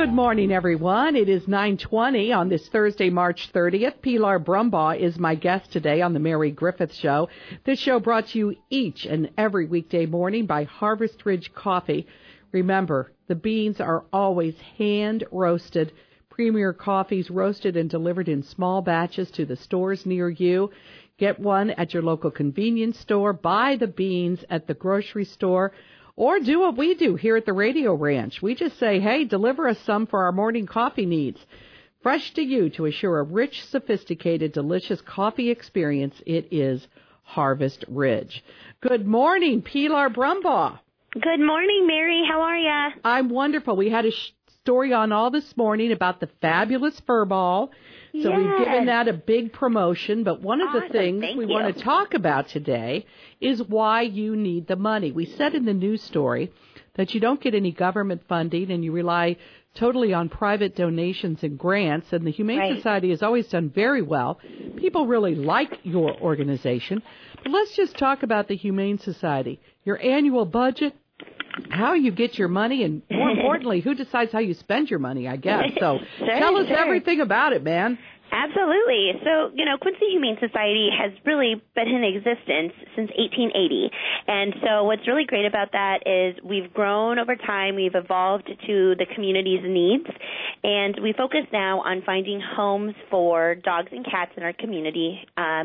Good morning, everyone. It is 9:20 on this Thursday, March 30th. Pilar Brumbaugh is my guest today on the Mary Griffith Show. This show brought to you each and every weekday morning by Harvest Ridge Coffee. Remember, the beans are always hand-roasted. Premier coffees roasted and delivered in small batches to the stores near you. Get one at your local convenience store. Buy the beans at the grocery store. Or do what we do here at the Radio Ranch. We just say, hey, deliver us some for our morning coffee needs. Fresh to you to assure a rich, sophisticated, delicious coffee experience. It is Harvest Ridge. Good morning, Pilar Brumbaugh. Good morning, Mary. How are ya? I'm wonderful. We had a story on all this morning about the fabulous fur ball. So yes. We've given that a big promotion, but one of the things we want to talk about today is why you need the money. We said in the news story that you don't get any government funding and you rely totally on private donations and grants, and the Humane Society has always done very well. People really like your organization. But let's just talk about the Humane Society. Your annual budget, how you get your money, and more importantly, who decides how you spend your money, I guess. So tell us everything about it, man. Absolutely. So, Quincy Humane Society has really been in existence since 1880. And so what's really great about that is we've grown over time. We've evolved to the community's needs. And we focus now on finding homes for dogs and cats in our community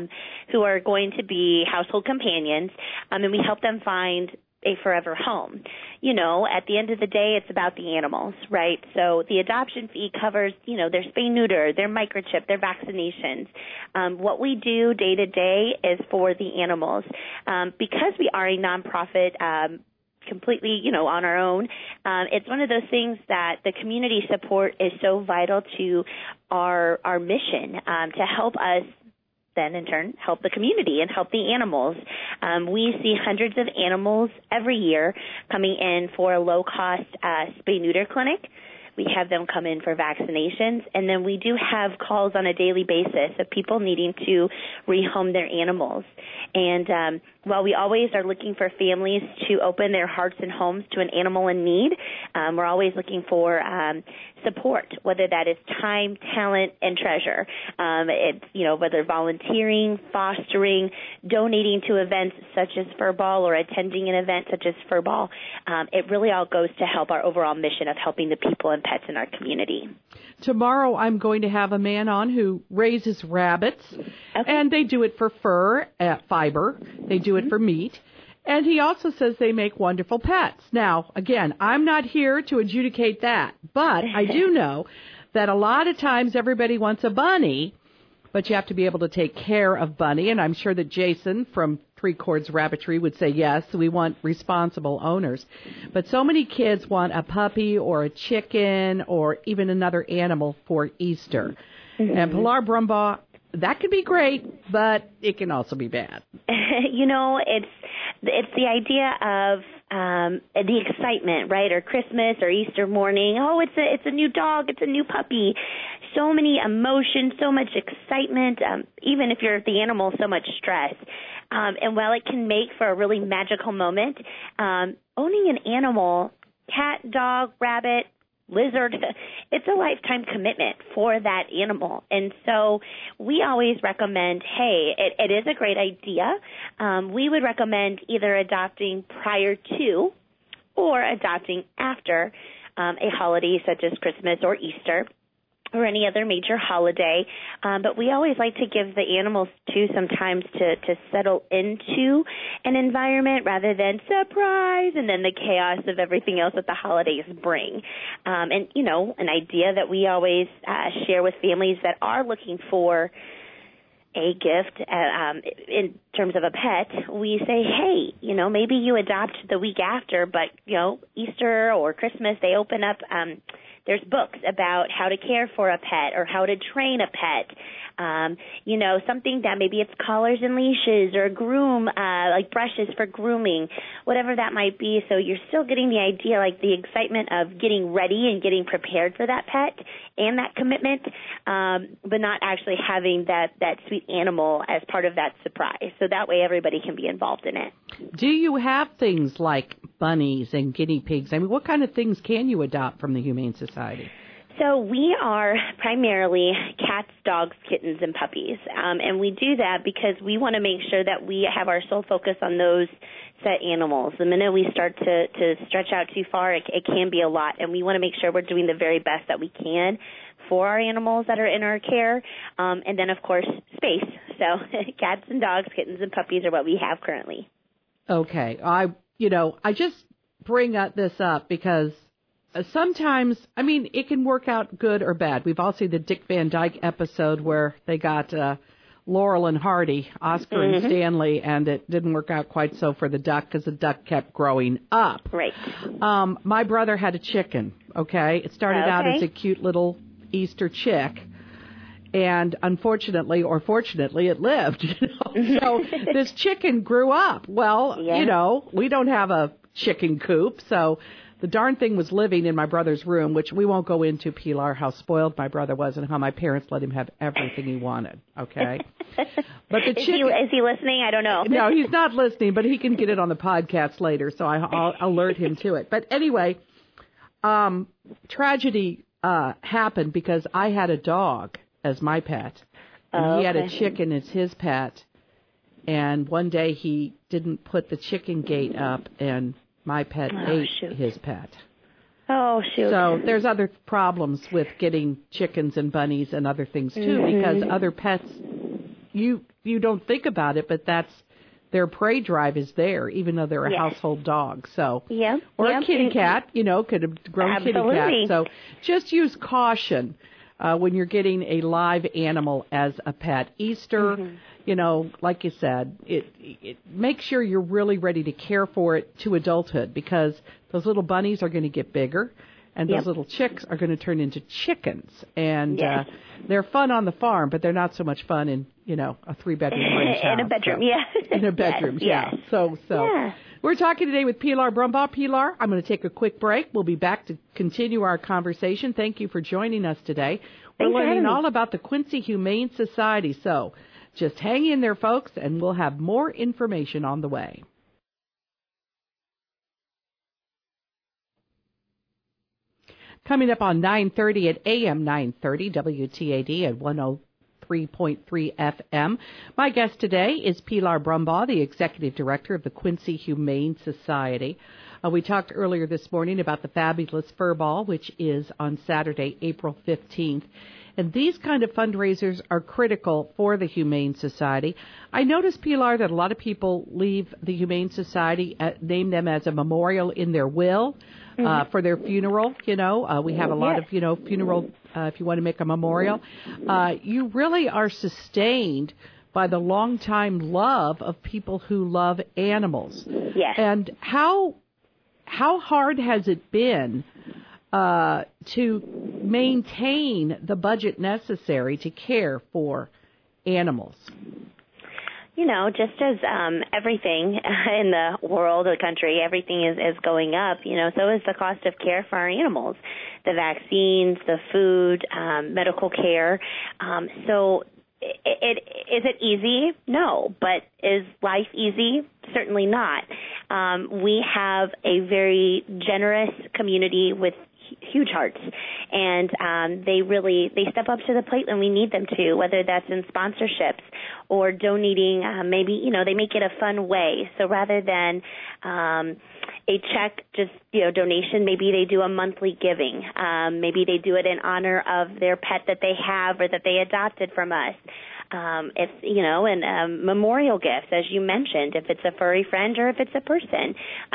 who are going to be household companions. And we help them find a forever home. At the end of the day, it's about the animals, right? So the adoption fee covers, their spay-neuter, their microchip, their vaccinations. What we do day to day is for the animals. Because we are a nonprofit, completely, on our own. It's one of those things that the community support is so vital to our mission to help us then in turn help the community and help the animals. We see hundreds of animals every year coming in for a low-cost spay-neuter clinic. We have them come in for vaccinations, and then we do have calls on a daily basis of people needing to rehome their animals. And while we always are looking for families to open their hearts and homes to an animal in need, we're always looking for support, whether that is time, talent, and treasure. It's, whether volunteering, fostering, donating to events such as Furball or attending an event such as Furball. It really all goes to help our overall mission of helping the people and pets in our community. Tomorrow I'm going to have a man on who raises rabbits, and they do it for fur, fiber. They do it for meat. And he also says they make wonderful pets. Now, again, I'm not here to adjudicate that, but I do know that a lot of times everybody wants a bunny, but you have to be able to take care of Bunny, and I'm sure that Jason from Three Chords Rabbitry would say yes, we want responsible owners. But so many kids want a puppy or a chicken or even another animal for Easter. And Pilar Brumbaugh, that could be great, but it can also be bad. It's the idea of the excitement, right? Or Christmas or Easter morning. Oh, it's a new dog, it's a new puppy. So many emotions, so much excitement. Even if you're the animal, so much stress. And while it can make for a really magical moment, owning an animal, cat, dog, rabbit, lizard, it's a lifetime commitment for that animal. And so we always recommend, hey, it is a great idea. We would recommend either adopting prior to or adopting after a holiday such as Christmas or Easter or any other major holiday. But we always like to give the animals, too, sometimes to settle into an environment rather than surprise and then the chaos of everything else that the holidays bring. And, an idea that we always share with families that are looking for a gift in terms of a pet, we say, hey, maybe you adopt the week after, but, Easter or Christmas, they open up there's books about how to care for a pet or how to train a pet. Something that maybe it's collars and leashes or groom, like brushes for grooming, whatever that might be. So you're still getting the idea, like the excitement of getting ready and getting prepared for that pet and that commitment, but not actually having that sweet animal as part of that surprise. So that way everybody can be involved in it. Do you have things like bunnies and guinea pigs? I mean, what kind of things can you adopt from the Humane Society? So we are primarily cats, dogs, kittens, and puppies. And we do that because we want to make sure that we have our sole focus on those set animals. The minute we start to stretch out too far, it can be a lot. And we want to make sure we're doing the very best that we can for our animals that are in our care. And then, of course, space. So cats and dogs, kittens, and puppies are what we have currently. Okay. I just bring this up because sometimes, I mean, it can work out good or bad. We've all seen the Dick Van Dyke episode where they got Laurel and Hardy, Oscar and Stanley, and it didn't work out quite so for the duck because the duck kept growing up. Right. My brother had a chicken, okay? It started out as a cute little Easter chick. And unfortunately, or fortunately, it lived. So this chicken grew up. Well, we don't have a chicken coop, so the darn thing was living in my brother's room, which we won't go into, Pilar, how spoiled my brother was and how my parents let him have everything he wanted, okay? But the chicken, is he listening? I don't know. No, he's not listening, but he can get it on the podcast later, so I'll alert him to it. But anyway, tragedy happened because I had a dog as my pet, and he had a chicken as his pet, and one day he didn't put the chicken gate up, and my pet ate his pet. Oh, shoot. So there's other problems with getting chickens and bunnies and other things, too, because other pets, you don't think about it, but their prey drive is there, even though they're a household dog. So, or a kitty cat, could have grown kitty cat. So just use caution when you're getting a live animal as a pet. Easter, like you said, it make sure you're really ready to care for it to adulthood, because those little bunnies are going to get bigger, and those little chicks are going to turn into chickens. And they're fun on the farm, but they're not so much fun in, a 3-bedroom ranch house. In a bedroom, In a bedroom, So we're talking today with Pilar Brumbaugh. Pilar, I'm going to take a quick break. We'll be back to continue our conversation. Thank you for joining us today. We're learning all about the Quincy Humane Society. So just hang in there, folks, and we'll have more information on the way. Coming up on 9:30 at AM 930 WTAD at 103.3 FM. My guest today is Pilar Brumbaugh, the Executive Director of the Quincy Humane Society. We talked earlier this morning about the Fabulous Fur Ball, which is on Saturday, April 15th. And these kind of fundraisers are critical for the Humane Society. I noticed, Pilar, that a lot of people leave the Humane Society, name them as a memorial in their will for their funeral. We have a lot of, funeral, if you want to make a memorial. You really are sustained by the longtime love of people who love animals. Yes. And how hard has it been to maintain the budget necessary to care for animals? Just as everything in the world, the country, everything is going up, so is the cost of care for our animals, the vaccines, the food, medical care. So is it easy? No. But is life easy? Certainly not. We have a very generous community with huge hearts, and they step up to the plate when we need them to, whether that's in sponsorships or donating. Maybe they make it a fun way. So rather than a check, just donation, maybe they do a monthly giving. Maybe they do it in honor of their pet that they have or that they adopted from us. And memorial gifts, as you mentioned, if it's a furry friend or if it's a person.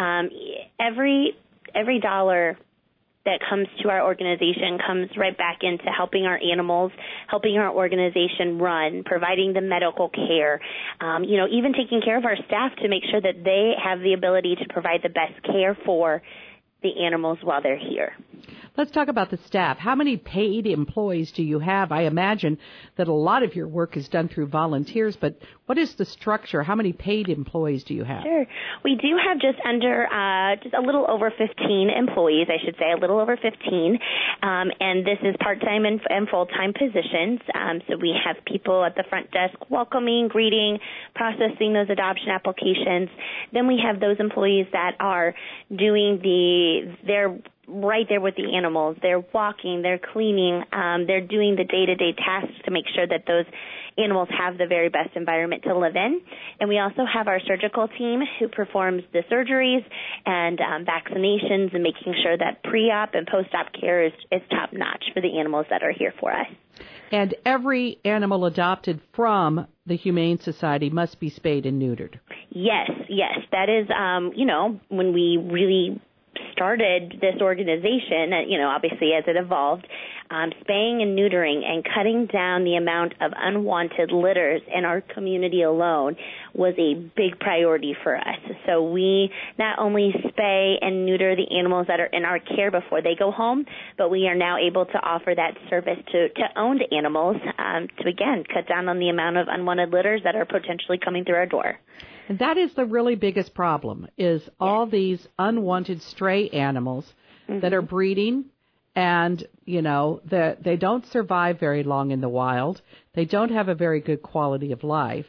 Every dollar that comes to our organization comes right back into helping our animals, helping our organization run, providing the medical care, even taking care of our staff to make sure that they have the ability to provide the best care for the animals while they're here. Let's talk about the staff. How many paid employees do you have? I imagine that a lot of your work is done through volunteers, but what is the structure? How many paid employees do you have? Sure. We do have just a little over 15 employees, I should say, a little over 15. And this is part-time and full-time positions. So we have people at the front desk welcoming, greeting, processing those adoption applications. Then we have those employees that are doing their right there with the animals. They're walking, they're cleaning, they're doing the day-to-day tasks to make sure that those animals have the very best environment to live in. And we also have our surgical team who performs the surgeries and vaccinations and making sure that pre-op and post-op care is top-notch for the animals that are here for us. And every animal adopted from the Humane Society must be spayed and neutered. Yes. That is, when we really started this organization, obviously as it evolved, spaying and neutering and cutting down the amount of unwanted litters in our community alone was a big priority for us. So we not only spay and neuter the animals that are in our care before they go home, but we are now able to offer that service to owned animals to, again, cut down on the amount of unwanted litters that are potentially coming through our door. And that is the really biggest problem, is all these unwanted stray animals that are breeding, and, they don't survive very long in the wild. They don't have a very good quality of life.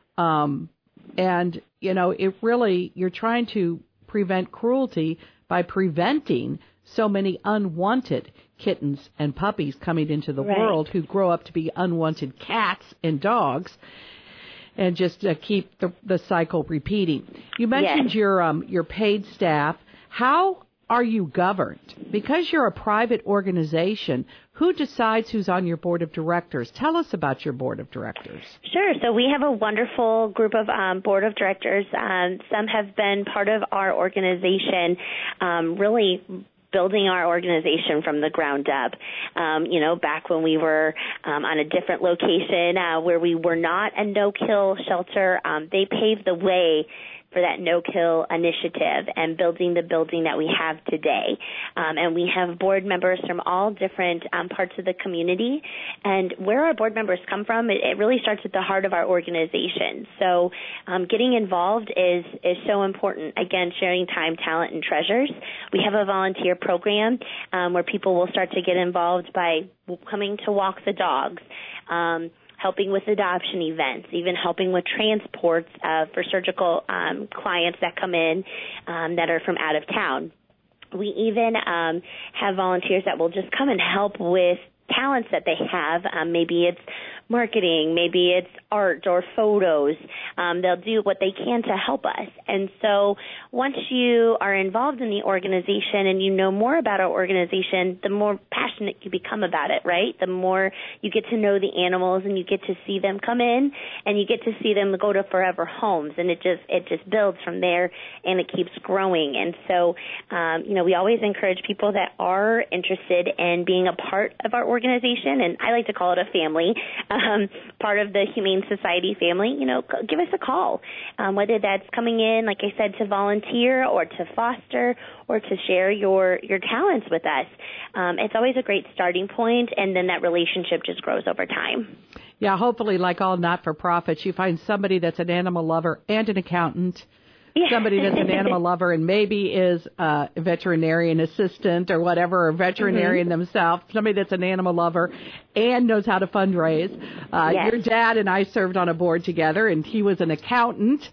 It really, you're trying to prevent cruelty by preventing so many unwanted kittens and puppies coming into the world who grow up to be unwanted cats and dogs. And just keep the cycle repeating. You mentioned your paid staff. How are you governed? Because you're a private organization, who decides who's on your board of directors? Tell us about your board of directors. Sure. So we have a wonderful group of board of directors. Some have been part of our organization, really building our organization from the ground up. Back when we were on a different location where we were not a no-kill shelter, they paved the way for that no-kill initiative and building the building that we have today. And we have board members from all different parts of the community. And where our board members come from, it really starts at the heart of our organization. So getting involved is so important. Again, sharing time, talent, and treasures. We have a volunteer program where people will start to get involved by coming to walk the dogs, helping with adoption events, even helping with transports for surgical clients that come in that are from out of town. We even have volunteers that will just come and help with talents that they have. Maybe it's marketing, maybe it's art or photos. They'll do what they can to help us. And so once you are involved in the organization and you know more about our organization, the more passionate you become about it, right? The more you get to know the animals and you get to see them come in and you get to see them go to forever homes, and it just builds from there and it keeps growing. And so, we always encourage people that are interested in being a part of our organization, and I like to call it a family, part of the Humane Society family, give us a call, whether that's coming in, like I said, to volunteer or to foster or to share your talents with us. It's always a great starting point, and then that relationship just grows over time. Yeah, hopefully, like all not-for-profits, you find somebody that's an animal lover and an accountant, somebody that's an animal lover and maybe is a veterinarian assistant or whatever, or veterinarian themselves, somebody that's an animal lover and knows how to fundraise. Your dad and I served on a board together, and he was an accountant,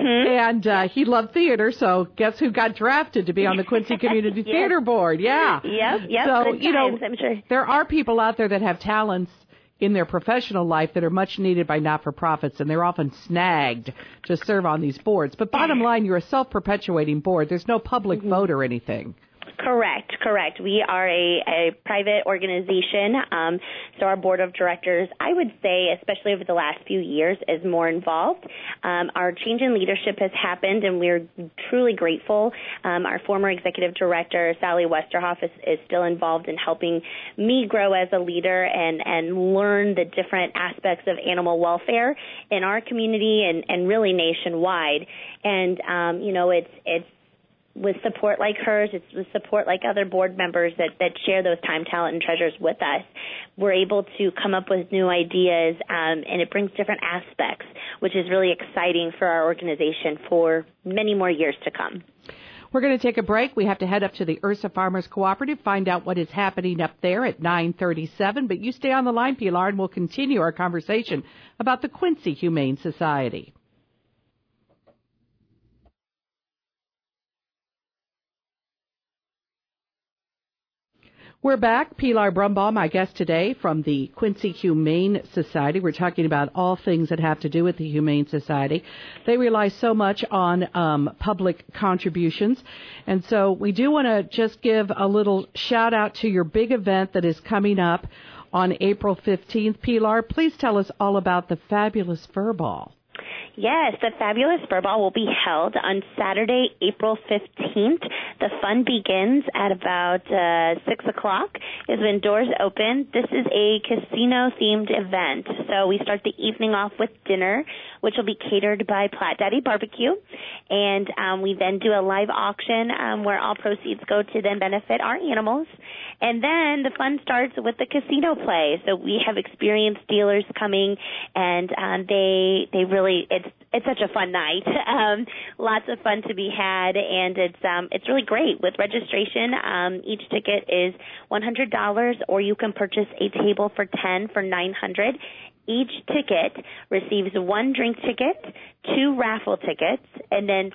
and he loved theater, so guess who got drafted to be on the Quincy Community Theater Board? Yeah. Yep. So, good times, I'm sure. There are people out there that have talents in their professional life that are much needed by not-for-profits, and they're often snagged to serve on these boards. But bottom line, you're a self-perpetuating board. There's no public vote or anything. Correct. We are a private organization, so our board of directors, I would say, especially over the last few years, is more involved. Our change in leadership has happened, and we're truly grateful. Our former executive director, Sally Westerhoff, is still involved in helping me grow as a leader and learn the different aspects of animal welfare in our community and really nationwide. And, it's with support like hers, it's with support like other board members that share those time, talent, and treasures with us. We're able to come up with new ideas, and it brings different aspects, which is really exciting for our organization for many more years to come. We're going to take a break. We have to head up to the Ursa Farmers Cooperative, find out what is happening up there at 9:37. But you stay on the line, Pilar, and we'll continue our conversation about the Quincy Humane Society. We're back. Pilar Brumbaugh, my guest today from the Quincy Humane Society. We're talking about all things that have to do with the Humane Society. They rely so much on public contributions. And so we do want to just give a little shout out to your big event that is coming up on April 15th. Pilar, please tell us all about the Fabulous Fur Ball. Yes, the Fabulous Fur Ball will be held on Saturday, April 15th. The fun begins at about 6 o'clock is when doors open. This is a casino-themed event. So we start the evening off with dinner, which will be catered by Platt Daddy Barbecue. And we then do a live auction where all proceeds go to then benefit our animals. And then the fun starts with the casino play. So we have experienced dealers coming, and they really, it's such a fun night. Lots of fun to be had, and it's really great. With registration, each ticket is $100, or you can purchase a table for 10 for $900. Each ticket receives 1 drink ticket, 2 raffle tickets, and then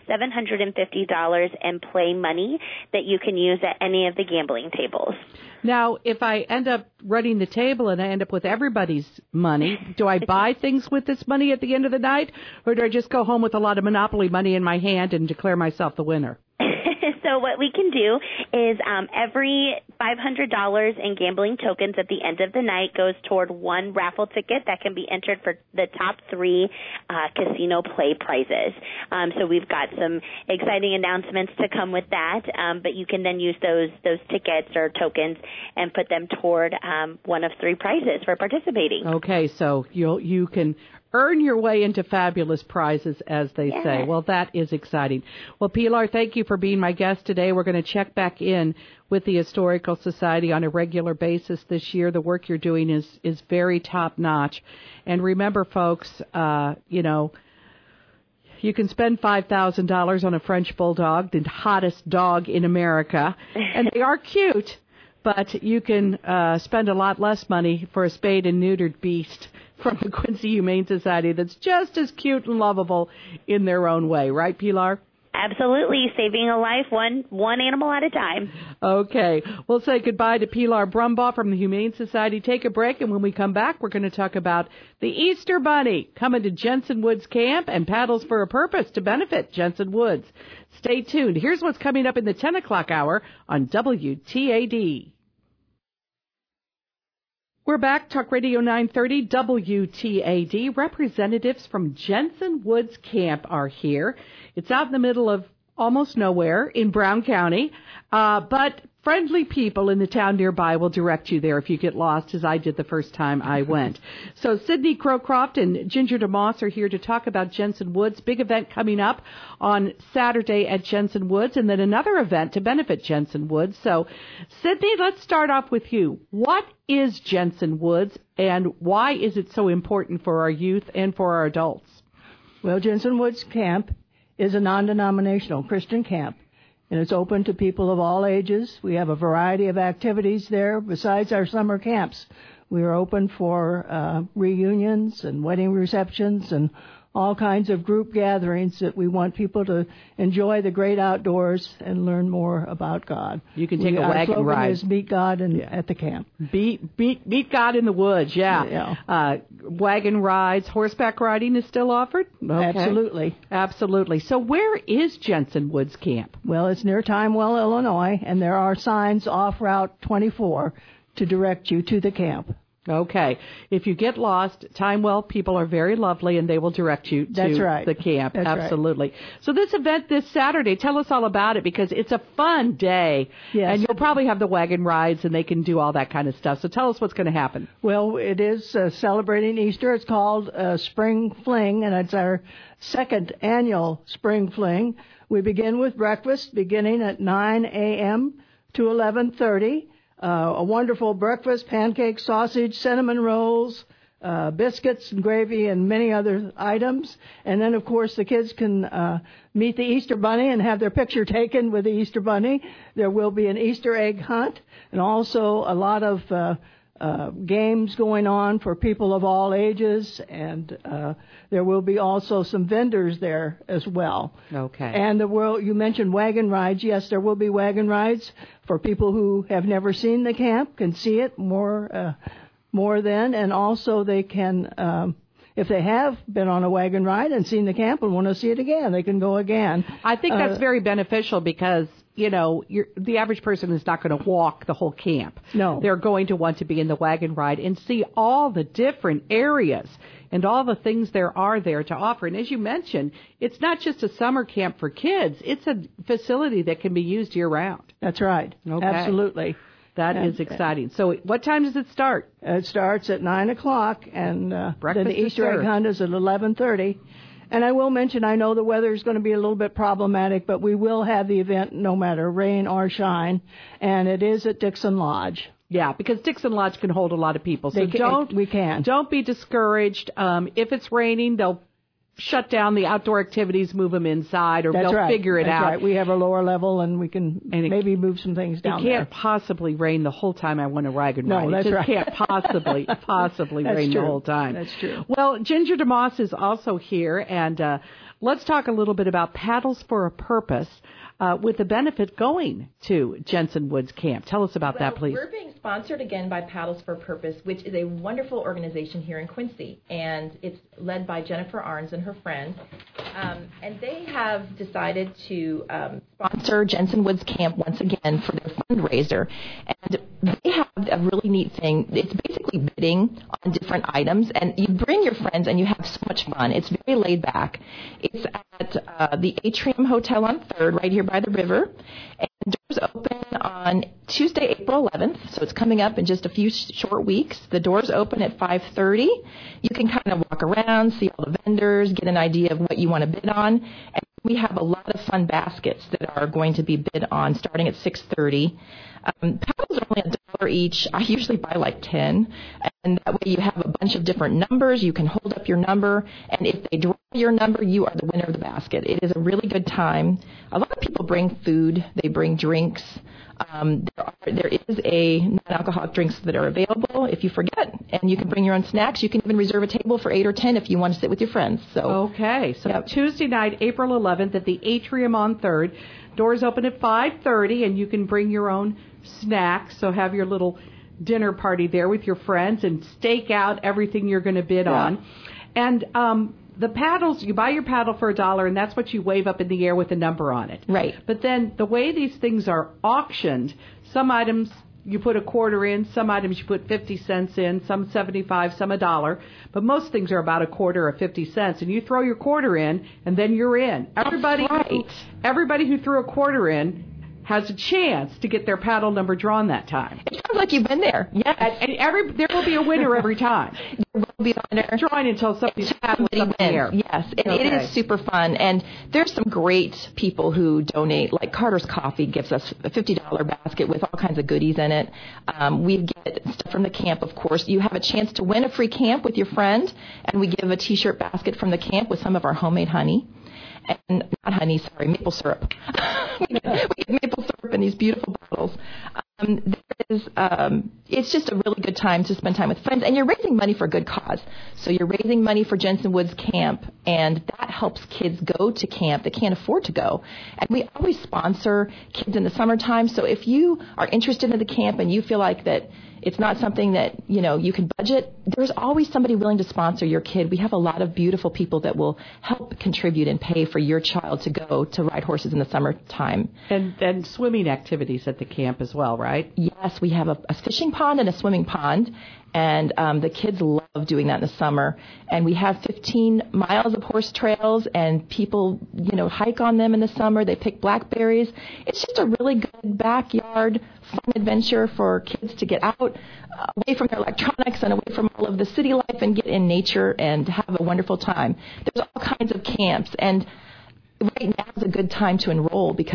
$750 in play money that you can use at any of the gambling tables. Now, if I end up running the table and I end up with everybody's money, do I buy things with this money at the end of the night, or do I just go home with a lot of Monopoly money in my hand and declare myself the winner? So what we can do is every $500 in gambling tokens at the end of the night goes toward 1 raffle ticket that can be entered for the top 3 casino play prizes. So we've got some exciting announcements to come with that, but you can then use those tickets or tokens and put them toward one of 3 prizes for participating. Okay, so you can earn your way into fabulous prizes, as they say. Well, that is exciting. Well, Pilar, thank you for being my guest today. We're going to check back in with the Historical Society on a regular basis this year. The work you're doing is very top-notch. And remember, folks, you can spend $5,000 on a French Bulldog, the hottest dog in America, and they are cute, but you can spend a lot less money for a spayed and neutered beast from the Quincy Humane Society that's just as cute and lovable in their own way. Right, Pilar? Absolutely. Saving a life one animal at a time. Okay. We'll say goodbye to Pilar Brumbaugh from the Humane Society. Take a break, and when we come back, we're going to talk about the Easter Bunny coming to Jensen Woods Camp and Paddles for a Purpose to benefit Jensen Woods. Stay tuned. Here's what's coming up in the 10 o'clock hour on WTAD. We're back, Talk Radio 930, WTAD. Representatives from Jensen Woods Camp are here. It's out in the middle of almost nowhere in Brown County, but friendly people in the town nearby will direct you there if you get lost, as I did the first time I went. So Sydney Crowcroft and Ginger DeMoss are here to talk about Jensen Woods. Big event coming up on Saturday at Jensen Woods, and then another event to benefit Jensen Woods. So, Sydney, let's start off with you. What is Jensen Woods, and why is it so important for our youth and for our adults? Well, Jensen Woods Camp is a non-denominational Christian camp, and it's open to people of all ages. We have a variety of activities there besides our summer camps. We are open for reunions and wedding receptions and all kinds of group gatherings that we want people to enjoy the great outdoors and learn more about God. You can take a wagon ride. Our slogan is Meet God at the camp. Meet God in the woods, yeah. Wagon rides, horseback riding is still offered? Okay. Absolutely. So where is Jensen Woods Camp? Well, it's near Timewell, Illinois, and there are signs off Route 24 to direct you to the camp. Okay. If you get lost, Timewell people are very lovely, and they will direct you to the camp. That's absolutely. Right. So this event this Saturday, tell us all about it, because it's a fun day. Yes. And you'll probably have the wagon rides, and they can do all that kind of stuff. So tell us what's going to happen. Well, it is celebrating Easter. It's called Spring Fling, and it's our second annual Spring Fling. We begin with breakfast beginning at 9 a.m. to 11:30. A wonderful breakfast, pancakes, sausage, cinnamon rolls, biscuits and gravy, and many other items. And then, of course, the kids can meet the Easter Bunny and have their picture taken with the Easter Bunny. There will be an Easter egg hunt, and also a lot of games going on for people of all ages, and there will be also some vendors there as well. Okay. And you mentioned wagon rides. Yes, there will be wagon rides for people who have never seen the camp, can see it more then, and also they can, if they have been on a wagon ride and seen the camp and want to see it again, they can go again. I think that's very beneficial because, the average person is not going to walk the whole camp. No. They're going to want to be in the wagon ride and see all the different areas and all the things there are there to offer. And as you mentioned, it's not just a summer camp for kids. It's a facility that can be used year-round. That's right. Okay. Absolutely. That is exciting. So what time does it start? It starts at 9 o'clock, and then the Easter egg hunt is at 11:30. And I will mention, I know the weather is going to be a little bit problematic, but we will have the event no matter rain or shine, and it is at Dixon Lodge. Yeah, because Dixon Lodge can hold a lot of people. So don't be discouraged. If it's raining, they'll shut down the outdoor activities, move them inside, or they'll figure it out. Right. We have a lower level, and we can maybe move some things down there. It can't possibly rain the whole time I want to wagon ride. No, that's right. It just can't possibly rain the whole time. That's true. Well, Ginger DeMoss is also here, and let's talk a little bit about Paddles for a Purpose. With the benefit going to Jensen Woods Camp. Tell us about that, please. We're being sponsored again by Paddles for a Purpose, which is a wonderful organization here in Quincy, and it's led by Jennifer Arns and her friend. And they have decided to sponsor Jensen Woods Camp once again for their fundraiser. And they have a really neat thing. It's basically bidding on different items, and you bring your friends and you have so much fun. It's very laid back. It's at the Atrium Hotel on 3rd, right here by the river, and doors open on Tuesday, April 11th, so it's coming up in just a few short weeks. The doors open at 5:30. You can kind of walk around, see all the vendors, get an idea of what you want to bid on, and we have a lot of fun baskets that are going to be bid on starting at 6:30. Paddles are only $1 each. I usually buy like 10, and that way you have a bunch of different numbers. You can hold up your number, and if they draw your number, you are the winner of the basket. It is a really good time. A lot of people bring food. They bring drinks. There is a non-alcoholic drinks that are available if you forget, and you can bring your own snacks. You can even reserve a table for 8 or 10 if you want to sit with your friends. So Tuesday night, April 11th at the Atrium on 3rd. Doors open at 5:30, and you can bring your own snacks. So have your little dinner party there with your friends and stake out everything you're going to bid on. And the paddles, you buy your paddle for $1, and that's what you wave up in the air with a number on it. Right. But then the way these things are auctioned, some items you put a quarter in, some items you put 50 cents in, some 75, some $1. But most things are about a quarter or 50 cents. And you throw your quarter in, and then you're in. Everybody who threw a quarter in has a chance to get their paddle number drawn that time. It sounds like you've been there. Yeah. And there will be a winner every time. There will be a winner. Drawing until somebody's paddle is up in the air. Yes, and it is super fun. And there's some great people who donate, like Carter's Coffee gives us a $50 basket with all kinds of goodies in it. We get stuff from the camp, of course. You have a chance to win a free camp with your friend, and we give a T-shirt basket from the camp with some of our homemade honey. And not honey, sorry, maple syrup. we get maple syrup in these beautiful bottles. It's just a really good time to spend time with friends, and you're raising money for a good cause. So you're raising money for Jensen Woods Camp, and that helps kids go to camp that can't afford to go. And we always sponsor kids in the summertime. So if you are interested in the camp and you feel like that it's not something that, you can budget, there's always somebody willing to sponsor your kid. We have a lot of beautiful people that will help contribute and pay for your child to go to ride horses in the summertime. And swimming activities at the camp as well, right? Yes, we have a fishing pond and a swimming pond. And the kids love doing that in the summer. And we have 15 miles of horse trails, and people, hike on them in the summer. They pick blackberries. It's just a really good backyard fun adventure for kids to get out, away from their electronics and away from all of the city life, and get in nature and have a wonderful time. There's all kinds of camps, and right now is a good time to enroll because we have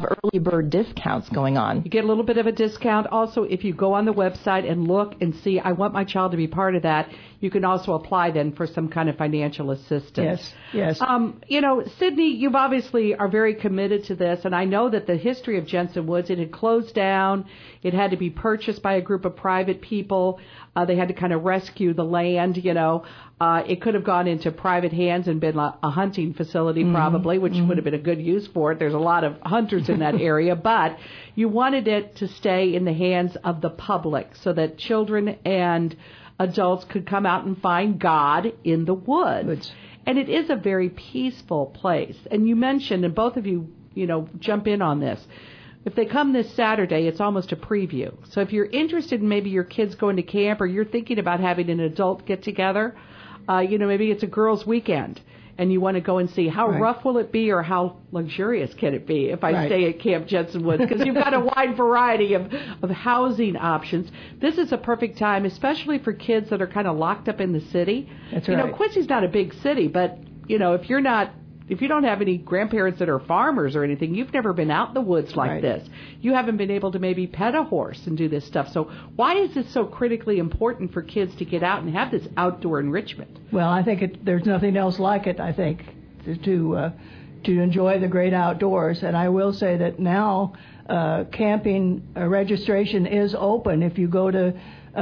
early bird discounts going on. You get a little bit of a discount. Also, if you go on the website and look and see, I want my child to be part of that, you can also apply then for some kind of financial assistance. Yes. Sydney, you obviously are very committed to this, and I know that the history of Jensen Woods, it had closed down. It had to be purchased by a group of private people. They had to kind of rescue the land, It could have gone into private hands and been a hunting facility probably, which would have been a good use for it. There's a lot of hunters in that area, but you wanted it to stay in the hands of the public so that children and adults could come out and find God in the woods. And it is a very peaceful place. And you mentioned, and both of you, jump in on this. If they come this Saturday, it's almost a preview. So if you're interested in maybe your kids going to camp or you're thinking about having an adult get together, maybe it's a girls' weekend and you want to go and see how rough will it be or how luxurious can it be if I stay at Camp Jensen Woods, because you've got a wide variety of housing options. This is a perfect time, especially for kids that are kind of locked up in the city. That's right. Quincy's not a big city, but, if you don't have any grandparents that are farmers or anything, you've never been out in the woods like this. You haven't been able to maybe pet a horse and do this stuff. So why is this so critically important for kids to get out and have this outdoor enrichment? Well, I think there's nothing else like it, I think, to enjoy the great outdoors. And I will say that now camping registration is open. If you go to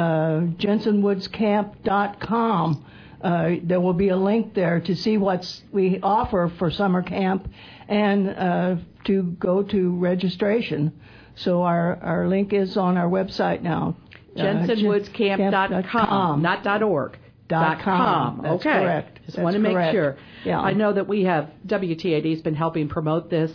jensenwoodscamp.com, there will be a link there to see what we offer for summer camp and to go to registration. So our link is on our website now. jensenwoodscamp.com, not .org. .com. That's okay. Correct. Just want to make sure. Yeah. I know that we have, WTAD has been helping promote this.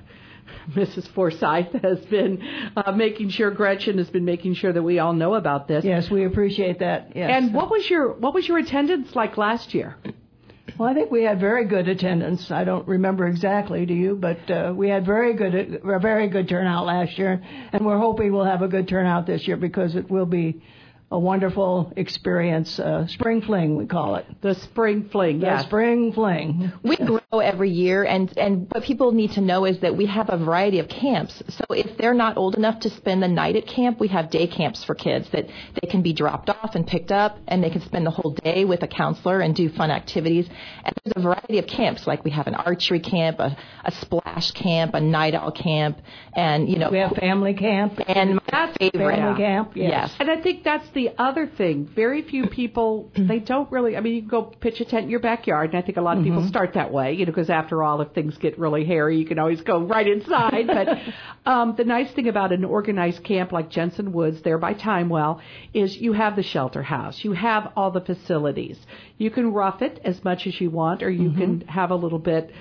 Mrs. Forsyth has been making sure, Gretchen has been making sure that we all know about this. Yes, we appreciate that. Yes. And what was your attendance like last year? Well, I think we had very good attendance. I don't remember exactly, do you? But we had a very good turnout last year, and we're hoping we'll have a good turnout this year because it will be a wonderful experience. Spring Fling, we call it. The Spring Fling, yes. The Spring Fling. We grow every year, and what people need to know is that we have a variety of camps. So if they're not old enough to spend the night at camp, we have day camps for kids that they can be dropped off and picked up, and they can spend the whole day with a counselor and do fun activities. And there's a variety of camps, like we have an archery camp, a splash camp, a night owl camp, and, we have family camp. And my favorite. Family camp, yes. And I think that's the other thing. Very few people, they don't really, you can go pitch a tent in your backyard, and I think a lot of people start that way, because after all, if things get really hairy, you can always go right inside. But the nice thing about an organized camp like Jensen Woods there by Timewell is you have the shelter house. You have all the facilities. You can rough it as much as you want, or you can have a little bit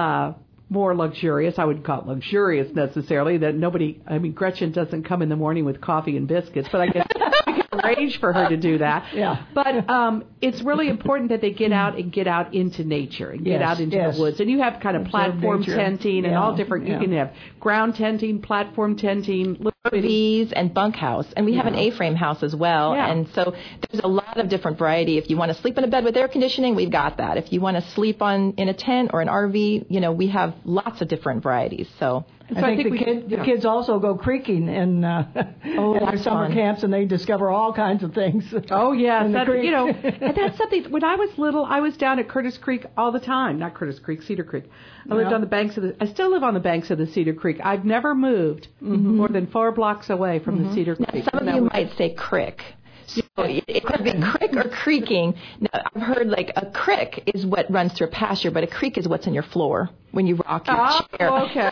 more luxurious. I wouldn't call it luxurious necessarily. Gretchen doesn't come in the morning with coffee and biscuits, but I guess we can arrange for her to do that. Yeah. But it's really important that they get out into nature and get out into the woods. And you have kind of platform tenting and all different. You can have ground tenting, platform tenting, RVs and bunkhouse, and we have an A-frame house as well. Yeah. And so there's a lot of different variety. If you want to sleep in a bed with air conditioning, we've got that. If you want to sleep in a tent or an RV, we have lots of different varieties. So I think the kids also go creeking in our summer camps, and they discover all kinds of things. Oh, yeah. And that's something. When I was little, I was down at Curtis Creek all the time. Not Curtis Creek, Cedar Creek. I lived on the banks I still live on the banks of the Cedar Creek. I've never moved more than 4 blocks away from the Cedar Creek. Now, some of you might say crick. So it could be crick or creaking. Now, I've heard a crick is what runs through a pasture, but a creak is what's in your floor when you rock your chair. Okay.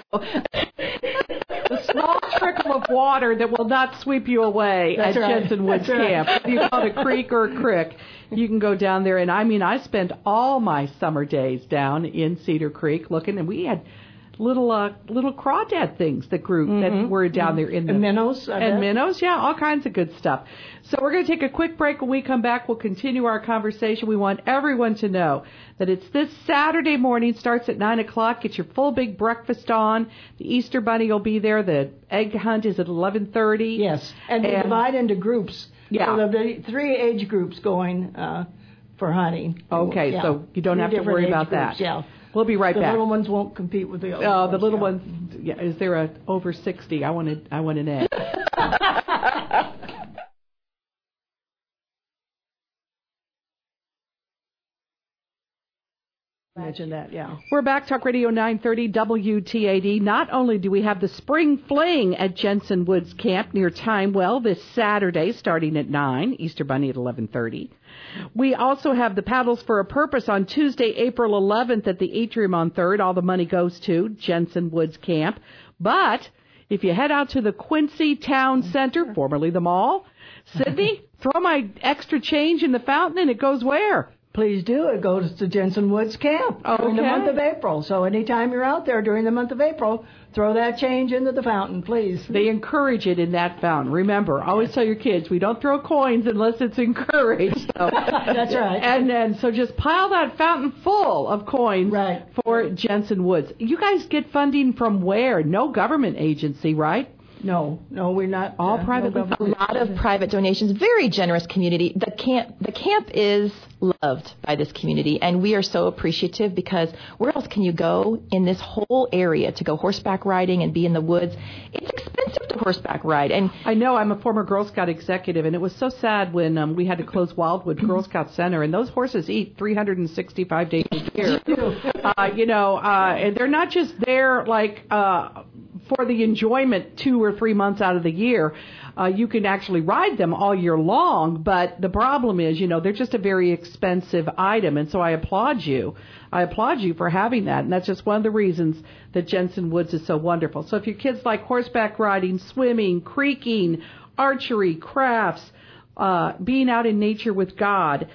The small trickle of water that will not sweep you away at Jensen Woods Camp. If you call it a creek or a crick, you can go down there. And I spent all my summer days down in Cedar Creek looking, and we had little crawdad things that grew that were down there in the minnows minnows, all kinds of good stuff. So we're going to take a quick break. When we come back, we'll continue our conversation. We want everyone to know that it's this Saturday morning, starts at 9 o'clock. Get your full big breakfast on. The Easter Bunny will be there. The egg hunt is at 11:30. Yes, and we divide into groups. Yeah, so there'll be 3 age groups going for hunting. Okay, so you don't have to worry about that. Yeah. We'll be right back. The little ones won't compete with the other ones. The little ones, Yeah, is there a over 60? I want an A. Mention that, yeah. We're back, Talk Radio 930 WTAD. Not only do we have the Spring Fling at Jensen Woods Camp near Timewell this Saturday starting at 9, Easter Bunny at 11:30. We also have the Paddles for a Purpose on Tuesday, April 11th at the Atrium on 3rd. All the money goes to Jensen Woods Camp. But if you head out to the Quincy Town Center, formerly the mall, Sydney, throw my extra change in the fountain and it goes where? Please do. It goes to Jensen Woods Camp during the month of April. So anytime you're out there during the month of April, throw that change into the fountain, please. They encourage it in that fountain. Remember, always tell your kids, we don't throw coins unless it's encouraged. So, that's right. And so just pile that fountain full of coins for Jensen Woods. You guys get funding from where? No government agency, right? No, we're not. All privately funded. A lot of private donations. Very generous community. The camp is loved by this community, and we are so appreciative because where else can you go in this whole area to go horseback riding and be in the woods? It's expensive to horseback ride, and I know I'm a former Girl Scout executive, and it was so sad when we had to close Wildwood Girl Scout Center, and those horses eat 365 days a year. And they're not just there like for the enjoyment 2 or 3 months out of the year. You can actually ride them all year long, but the problem is, they're just a very expensive item, and so I applaud you. I applaud you for having that, and that's just one of the reasons that Jensen Woods is so wonderful. So if your kids like horseback riding, swimming, creeking, archery, crafts, being out in nature with God,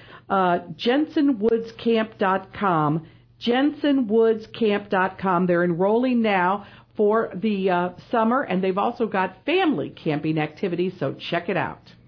JensenWoodsCamp.com, JensenWoodsCamp.com. They're enrolling now for the summer, and they've also got family camping activities, so check it out.